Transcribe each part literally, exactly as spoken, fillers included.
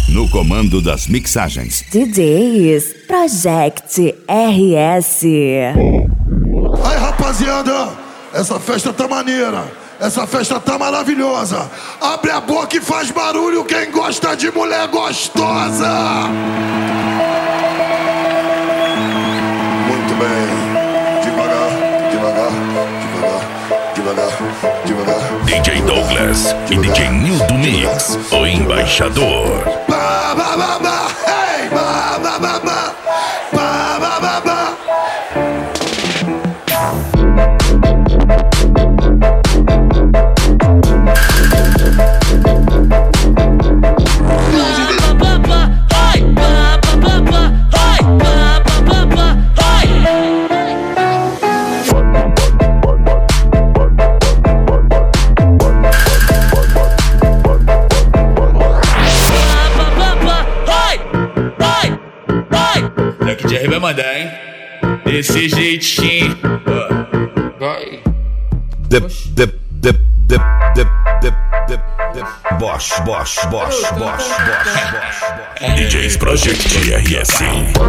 No comando das mixagens, D Js Project R S. Aí, rapaziada, essa festa tá maneira, essa festa tá maravilhosa. Abre a boca e faz barulho quem gosta de mulher gostosa. Muito bem, devagar, devagar, devagar, devagar, devagar. D J Douglas e D J Nildo Mix, o embaixador. Ba, ba, ba, ba, hey, ba, ba, ba, ba, ba, ba, ba, ba. Daqui de R vai mandar, hein? Desse jeitinho. Vai. Dip, dip, dip, dip, dip, dip, dip, dip. Bosch, Bosch, Bosch, Bosch, Bosch, Bosch. D Js Project R S.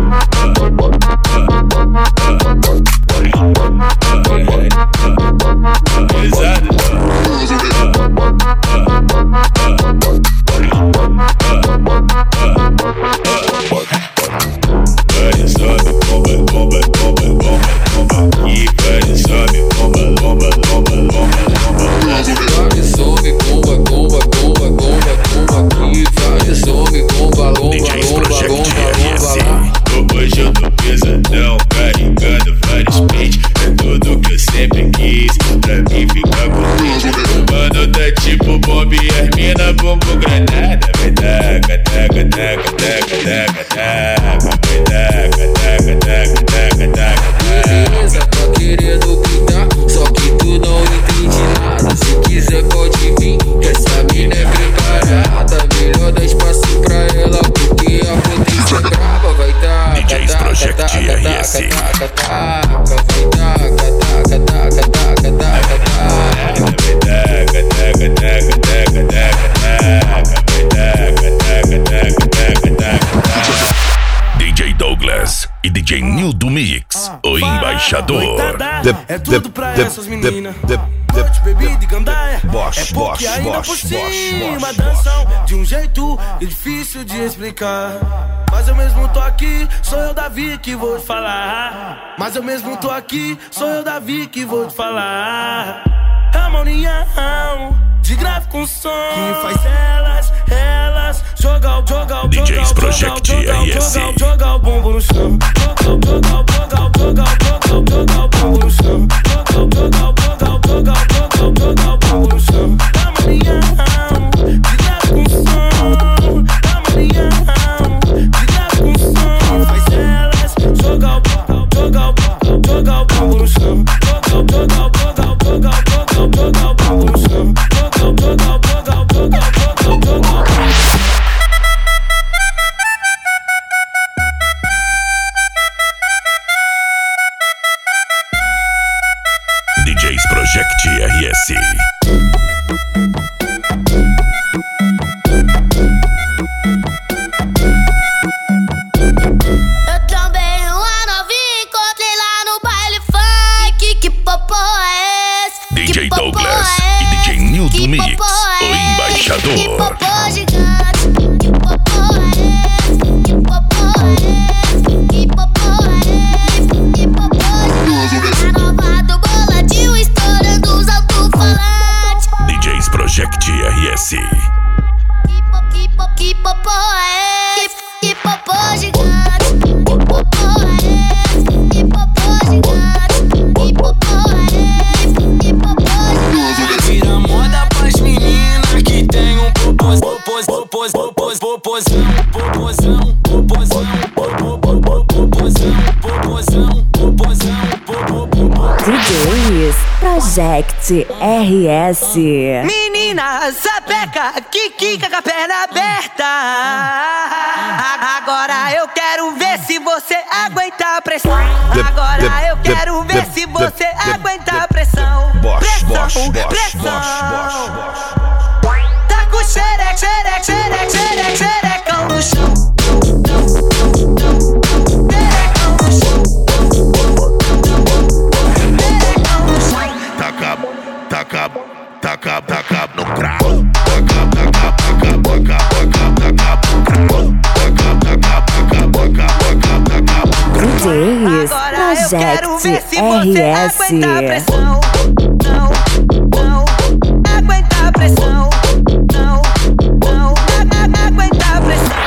Hoje eu tô pesadão, carregando vários pentes. É tudo que eu sempre quis, pra mim ficar contente. O mano tá tipo bomba e as mina bumbum granada. Vai taca, taca, taca, taca, taca, taca. Vai taca, taca, taca, taca, taca. Beleza, tá querendo gritar, só que tu não entende nada. Se quiser pode vir, essa mina é preparada. Melhor dar espaço pra ela, porque a potência é brava. Vai dar D Js Project R S. vai taca, taca, taca, taca, taca, taca. D J Douglas e D J Nildo Mix, o embaixador. É tudo pra essas meninas. Noite, bebida e gandaia. Bosch, é porque Bosch, ainda Bosch, por cima Bosch, Bosch, dançam de um jeito difícil de explicar. Mas eu mesmo tô aqui, sou eu Davi que vou te falar. Mas eu mesmo tô aqui, sou eu Davi que vou te falar. É uma união de grave com som que faz elas, elas jogar o, jogar o, D Js Project R S. jogar o bumbum no chão. Jogar o, jogar o, jogar o, jogar o, jogar o bumbum no chão. Jogar o, jogar o, jogar o, jogar o, jogar o bumbum no chão. É uma união de grave com som. É uma união de grave com som que faz elas jogar o, jogar o, jogar o bumbum no chão. Jogar o, jogar o, jogar o, jogar o, jogar o bumbum no chão. Jogar o, jogar o, jogar o, jogar o, jogar o. D Js Project R S. Eu também uma novinha encontrei lá no baile funk. Que popô é esse? D J Que popô Douglas é e D J esse? Nildo Que Mix, popô é o esse? embaixador. Que popô gigante. Que popô é esse? Que popô é esse? Que popô é esse? Que popô gigante. A nova do boladinho estourando os alto-falantes. D Js Project R S. Que po- que po- que popô é esse? Que popô gigante. Que popô é esse? Que popô gigante. Que popô é esse? Que popô gigante. Vira moda pras meninas que tem um popôs, popôs, popôs, popôs, popôzão, popôzão, popôzão, popôzão, popôzão, popôzão, popôzão. D Js Project R S. Menina, sapeca, que quica com a perna aberta. Agora eu quero ver se você aguenta a pressão. Agora eu quero ver se você aguenta a pressão. Pressão, pressão. Tá com xereque, xereque, xereque, xereque, xerecão. Project ver se R você S. aguenta a pressão. Não, não, aguenta a pressão. Não, não, aguenta a pressão.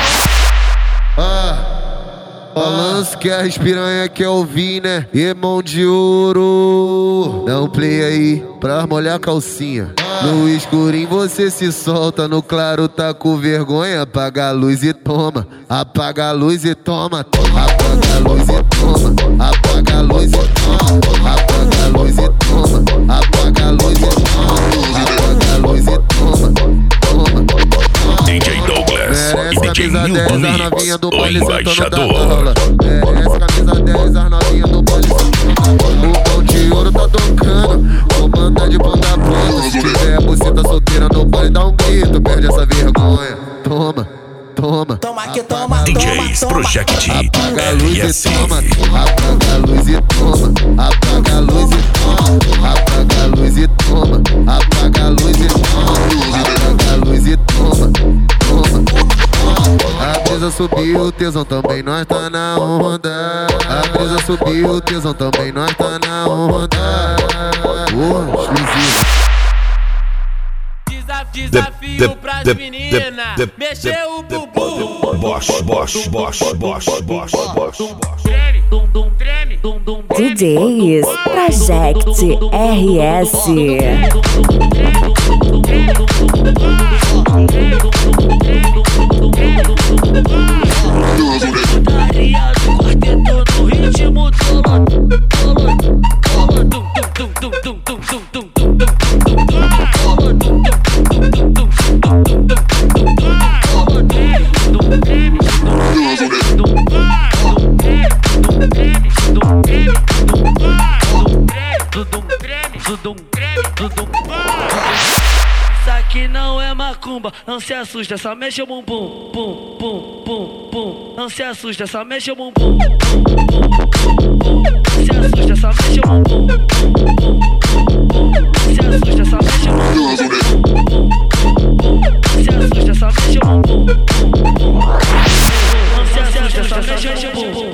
Ah, balanço que a espiranha quer ouvir, né? E mão de ouro. Dá um play aí pra molhar a calcinha. No escurinho você se solta, no claro tá com vergonha. Apaga a luz e toma, apaga a luz e toma. Apaga a luz e toma, apaga a luz e toma. Apaga a luz e toma, apaga a luz e toma. Apaga a luz e toma, toma. D J Douglas e D J Nilton Mix, o embaixador. Merece camisa dez, as novinhas do baile sentando. O pão de ouro tá tocando, comanda de ponta a ponta. Se tiver a buceta solteira no baile, dá um grito, perde essa vergonha. Toma, toma. Toma que toma, D Js Project Apaga a luz R e S. toma, apaga a luz e toma, apaga a luz e toma, apaga a luz e toma, apaga a luz e toma, apaga a luz e toma, toma. A brisa subiu, o tesão também, nós tá na onda. A brisa subiu, o tesão também, nós tá na onda. Porra, exclusivo. Desafio pras meninas, mexeu o bumbum. Bosch, Bosch, Bosch, Bosch, Bosch, Bosch. Treme, dum dum treme, dum dum D Js Project R S. Putaria do quarteto no ritmo tolo, tolo, tolo, dum dum dum dum dum dum dum dum dum dum isso aqui não é macumba, não se assusta, só mexe o bumbum, pum, pum, pum, pum. Não se assusta, só mexe o bumbum, pum, pum, pum, pum. Não se assusta, só mexe o bumbum, pum, pum, pum, pum. Não se assusta, só mexe o bumbum, pum, pum, pum. Não se assusta, só mexe o bumbum, pum, pum, pum. Não se assusta, só mexe o bumbum.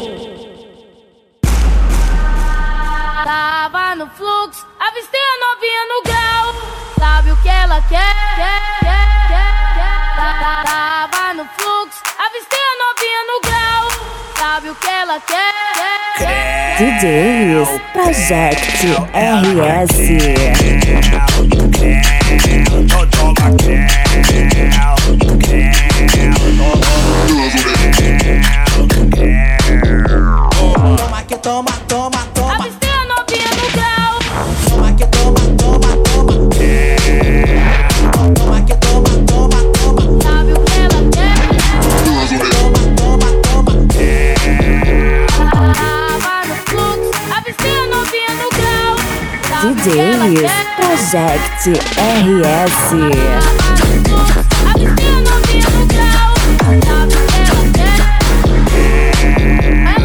Tava no fluxo, avistei a novinha no grau. Sabe o que ela quer? quer, quer, quer, quer. Tava no fluxo, avistei a novinha no grau. Sabe o que ela quer? quer, D Js Project R S. Toma que toma, toma, toma. Avistei a novinha no grau. Toma que toma, toma, toma. Toma que toma, toma, toma. Sabe o que ela quer? Toma, toma, toma. Tava no fluxo, avistei a novinha no grau. D Js Project R S. Avistei a novinha no grau. Sabe o que ela quer? Ela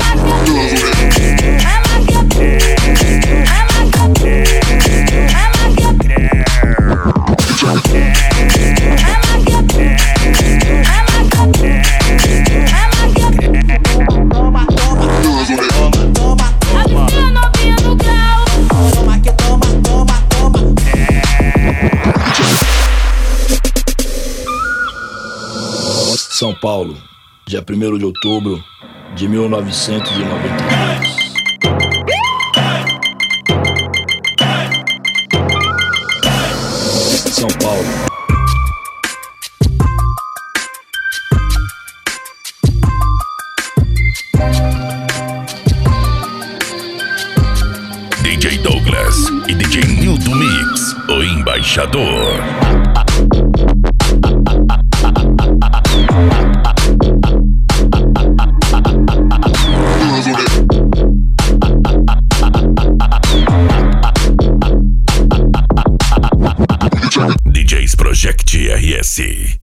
quer, ela quer, ela quer, ela quer. Toma, toma, toma, toma. Avistei a novinha no grau. Toma que toma, toma, toma. São Paulo, dia primeiro de outubro de mil novecentos e noventa e dois. São Paulo. D J Douglas e D J Nilton Mix, o embaixador. D Js Project R S.